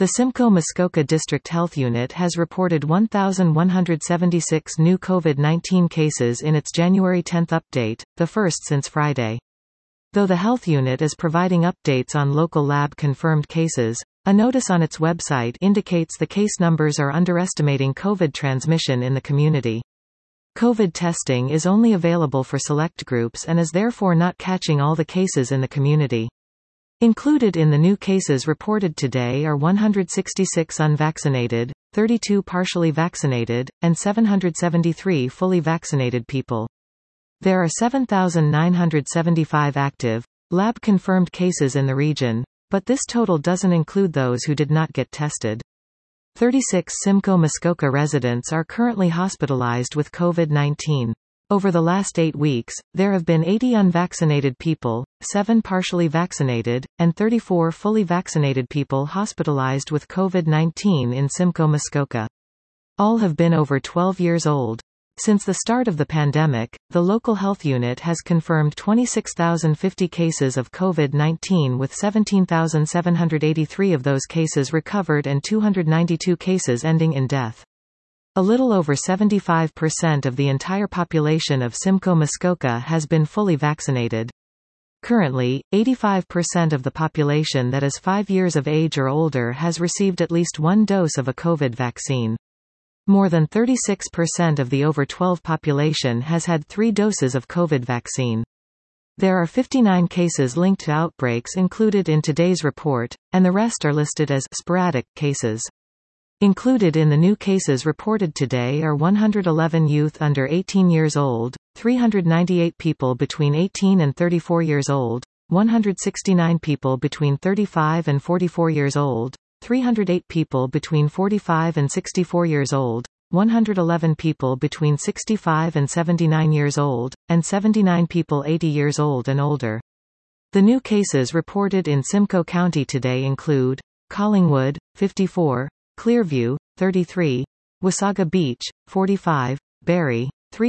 The Simcoe Muskoka District Health Unit has reported 1,176 new COVID-19 cases in its January 10 update, the first since Friday. Though the health unit is providing updates on local lab-confirmed cases, a notice on its website indicates the case numbers are underestimating COVID transmission in the community. COVID testing is only available for select groups and is therefore not catching all the cases in the community. Included in the new cases reported today are 166 unvaccinated, 32 partially vaccinated, and 773 fully vaccinated people. There are 7,975 active, lab-confirmed cases in the region, but this total doesn't include those who did not get tested. 36 Simcoe Muskoka residents are currently hospitalized with COVID-19. Over the last 8 weeks, there have been 80 unvaccinated people, 7 partially vaccinated, and 34 fully vaccinated people hospitalized with COVID-19 in Simcoe Muskoka. All have been over 12 years old. Since the start of the pandemic, the local health unit has confirmed 26,050 cases of COVID-19 with 17,783 of those cases recovered and 292 cases ending in death. A little over 75% of the entire population of Simcoe Muskoka has been fully vaccinated. Currently, 85% of the population that is 5 years of age or older has received at least one dose of a COVID vaccine. More than 36% of the over 12 population has had 3 doses of COVID vaccine. There are 59 cases linked to outbreaks included in today's report, and the rest are listed as sporadic cases. Included in the new cases reported today are 111 youth under 18 years old, 398 people between 18 and 34 years old, 169 people between 35 and 44 years old, 308 people between 45 and 64 years old, 111 people between 65 and 79 years old, and 79 people 80 years old and older. The new cases reported in Simcoe County today include Collingwood, 54, Clearview, 33, Wasaga Beach, 45, Barrie,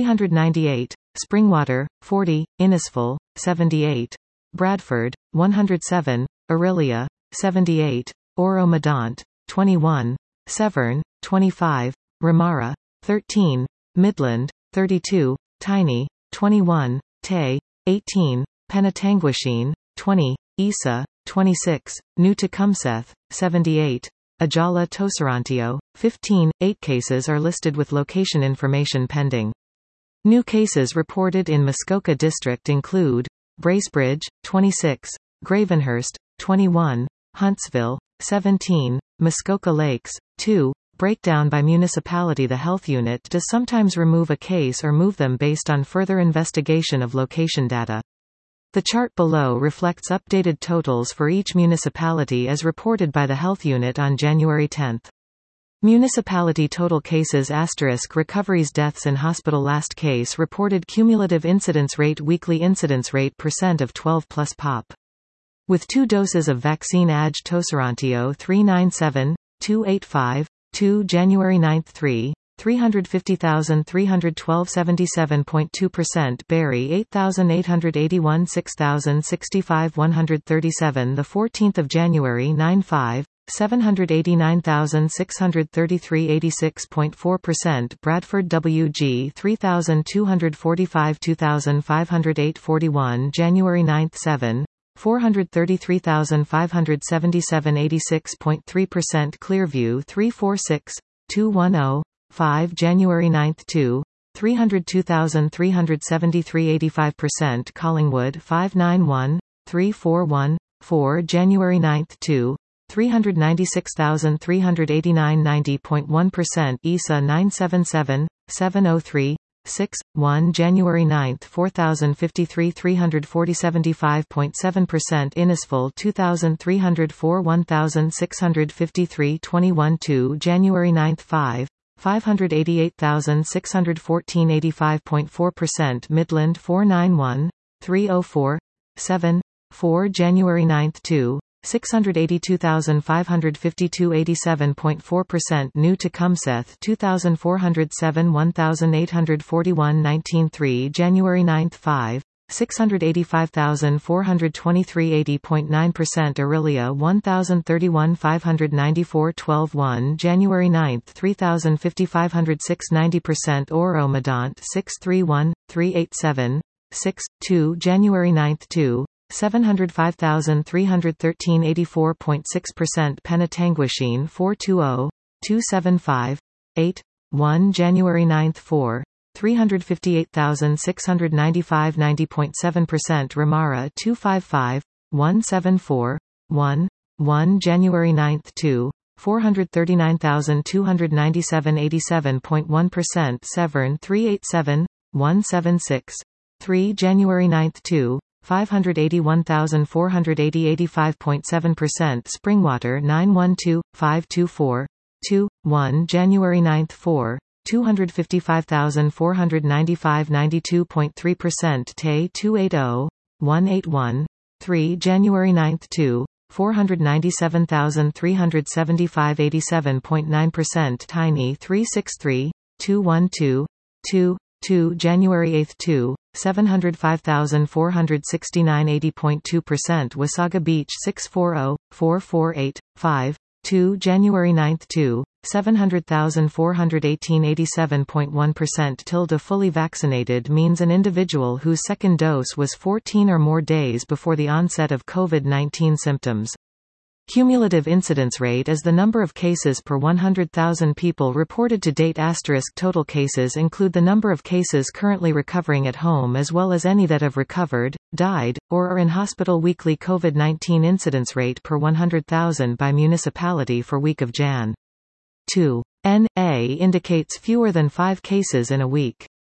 398, Springwater, 40, Innisfil, 78, Bradford, 107, Orillia, 78, Oro-Medonte, 21, Severn, 25, Ramara, 13, Midland, 32, Tiny, 21, Tay, 18, Penetanguishene, 20, Isa, 26, New Tecumseth, 78, Ajala Toserantio, 15, 8 cases are listed with location information pending. New cases reported in Muskoka District include Bracebridge, 26, Gravenhurst, 21, Huntsville, 17, Muskoka Lakes, 2. Breakdown by municipality. The health unit does sometimes remove a case or move them based on further investigation of location data. The chart below reflects updated totals for each municipality as reported by the health unit on January 10. Municipality total cases * recoveries deaths in hospital last case reported cumulative incidence rate weekly incidence rate % of 12 plus pop. With 2 doses of vaccine AJ Toserantio 397, 285, 2 January 9 3, 350,312 77.2% Barrie 8,881 6,065 137 the 14th of January 9-5 789,633 86.4% Bradford WG 3,245 2,508 41 January 9 7 433,577 86.3% Clearview 346 210 5 January 9 2 302,373 85% Collingwood 591 341 4 January 9 2 396,389 90.1% Isa 977 703 6 1 January 9 4053 340 75.7% Innisfil 2304 1653 21 2 January 9 5 588,614 85.4% Midland 491 304 7 4 January 9 2 682,552 87.4% New Tecumseth 2,407 1841 19 3 January 9 5 685,423 80.9% Aurelia 1031 594 12 January 9 305506 90% Oro Medant 631 387 6 2 January 9 2 705,313 84.6% Penetanguishene 420 275 8 1 January 9 4 358,695 90.7% Ramara 255 174 1 1 January 9 2 439,297 87.1% Severn 387 176 3 January 9 2 581,480 85.7% Springwater 912 524 2 1 January 9 4 255,495 92.3% Tay 280 181 3 January 9 2 497,375 87.9% Tiny 363 212 2 2 January 8 2 705,469 80.2% Wasaga Beach 640 448 5 2 January 9 2 700,418 87.1% Tilde fully vaccinated means an individual whose second dose was 14 or more days before the onset of COVID-19 symptoms. Cumulative incidence rate is the number of cases per 100,000 people reported to date. Total cases include the number of cases currently recovering at home as well as any that have recovered, died, or are in hospital. Weekly COVID-19 incidence rate per 100,000 by municipality for week of Jan. 2. N.A. indicates fewer than 5 cases in a week.